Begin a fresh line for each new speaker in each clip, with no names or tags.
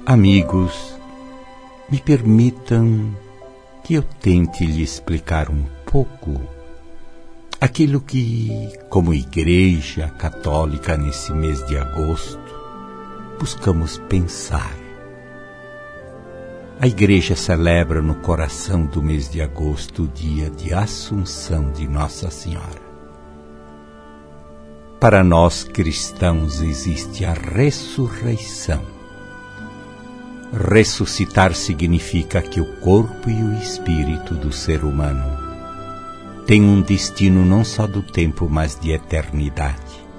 Amigos, me permitam que eu tente lhe explicar um pouco aquilo que, como Igreja Católica nesse mês de agosto, buscamos pensar. A Igreja celebra no coração do mês de agosto o dia de Assunção de Nossa Senhora. Para nós cristãos existe a ressurreição. Ressuscitar significa que o corpo e o espírito do ser humano têm um destino não só do tempo, mas de eternidade.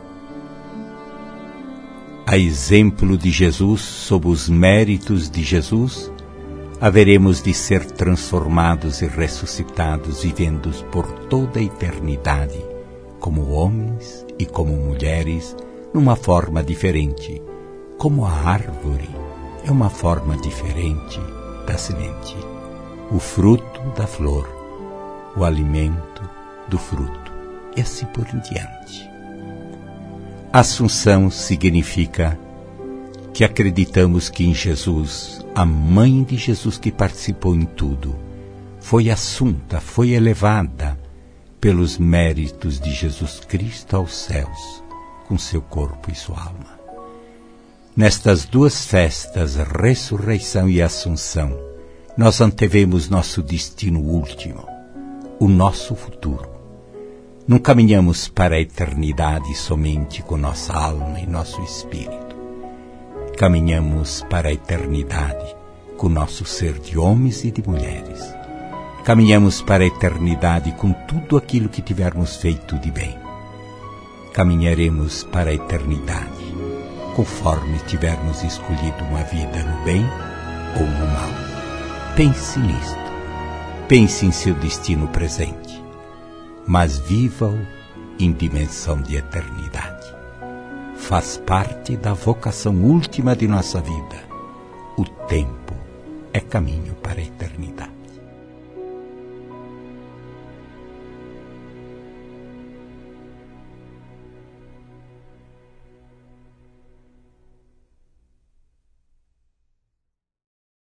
A exemplo de Jesus, sob os méritos de Jesus, haveremos de ser transformados e ressuscitados, vivendo por toda a eternidade, como homens e como mulheres, numa forma diferente, como a árvore é uma forma diferente da semente, o fruto da flor, o alimento do fruto, e assim por diante. Assunção significa que acreditamos que em Jesus, a mãe de Jesus que participou em tudo, foi assunta, foi elevada pelos méritos de Jesus Cristo aos céus, com seu corpo e sua alma. Nestas duas festas, ressurreição e assunção, nós antevemos nosso destino último, o nosso futuro. Não caminhamos para a eternidade somente com nossa alma e nosso espírito. Caminhamos para a eternidade com nosso ser de homens e de mulheres. Caminhamos para a eternidade com tudo aquilo que tivermos feito de bem. Caminharemos para a eternidade conforme tivermos escolhido uma vida no bem ou no mal. Pense nisto. Pense em seu destino presente, mas viva-o em dimensão de eternidade. Faz parte da vocação última de nossa vida. O tempo é caminho para a eternidade.